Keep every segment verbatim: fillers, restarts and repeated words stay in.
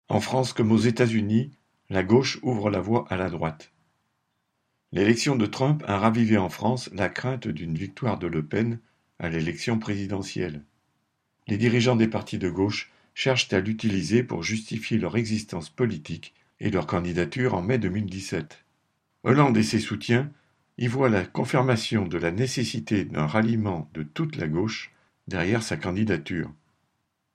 En France comme aux États-Unis, la gauche ouvre la voie à la droite. L'élection de Trump a ravivé en France la crainte d'une victoire de Le Pen à l'élection présidentielle. Les dirigeants des partis de gauche cherchent à l'utiliser pour justifier leur existence politique et leur candidature en mai deux mille dix-sept. Hollande et ses soutiens y voient la confirmation de la nécessité d'un ralliement de toute la gauche derrière sa candidature. Citation :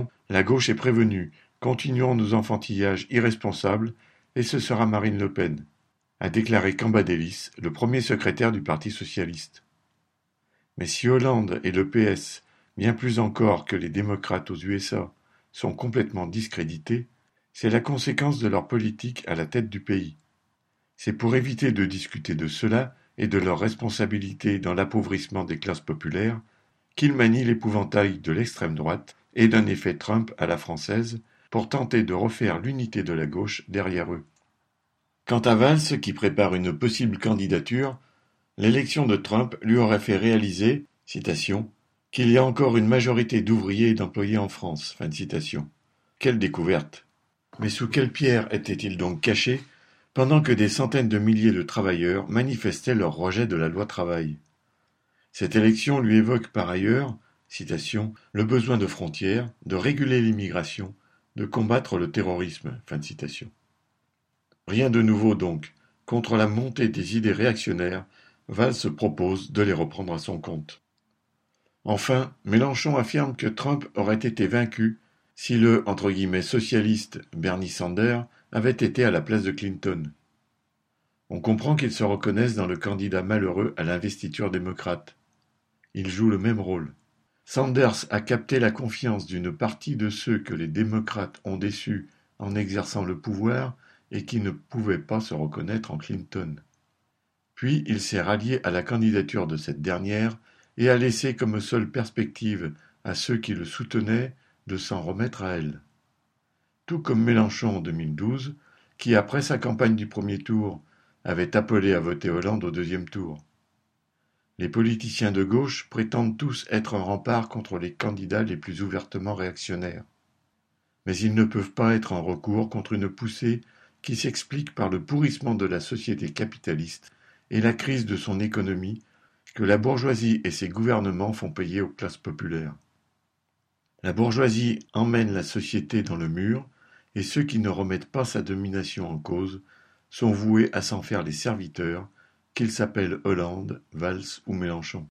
« La gauche est prévenue, continuons nos enfantillages irresponsables et ce sera Marine Le Pen », a déclaré Cambadélis, le premier secrétaire du Parti socialiste. Mais si Hollande et le P S, bien plus encore que les démocrates aux U S A, sont complètement discrédités, c'est la conséquence de leur politique à la tête du pays. C'est pour éviter de discuter de cela et de leur responsabilité dans l'appauvrissement des classes populaires qu'ils manient l'épouvantail de l'extrême droite et d'un effet Trump à la française pour tenter de refaire l'unité de la gauche derrière eux. Quant à Valls, qui prépare une possible candidature, l'élection de Trump lui aurait fait réaliser, citation, « qu'il y a encore une majorité d'ouvriers et d'employés en France ». Fin de citation. Quelle découverte! Mais sous quelle pierre était-il donc caché pendant que des centaines de milliers de travailleurs manifestaient leur rejet de la loi travail? Cette élection lui évoque par ailleurs, citation, « le besoin de frontières, de réguler l'immigration, de combattre le terrorisme ». Fin de citation. Rien de nouveau donc. Contre la montée des idées réactionnaires, Valls se propose de les reprendre à son compte. Enfin, Mélenchon affirme que Trump aurait été vaincu si le entre guillemets, socialiste Bernie Sanders avait été à la place de Clinton. On comprend qu'ils se reconnaissent dans le candidat malheureux à l'investiture démocrate. Il joue le même rôle. Sanders a capté la confiance d'une partie de ceux que les démocrates ont déçus en exerçant le pouvoir et qui ne pouvaient pas se reconnaître en Clinton. Puis il s'est rallié à la candidature de cette dernière et a laissé comme seule perspective à ceux qui le soutenaient de s'en remettre à elle. Tout comme Mélenchon en deux mille douze, qui après sa campagne du premier tour avait appelé à voter Hollande au deuxième tour. Les politiciens de gauche prétendent tous être un rempart contre les candidats les plus ouvertement réactionnaires. Mais ils ne peuvent pas être un recours contre une poussée qui s'explique par le pourrissement de la société capitaliste et la crise de son économie que la bourgeoisie et ses gouvernements font payer aux classes populaires. La bourgeoisie emmène la société dans le mur et ceux qui ne remettent pas sa domination en cause sont voués à s'en faire les serviteurs, qu'ils s'appellent Hollande, Valls ou Mélenchon.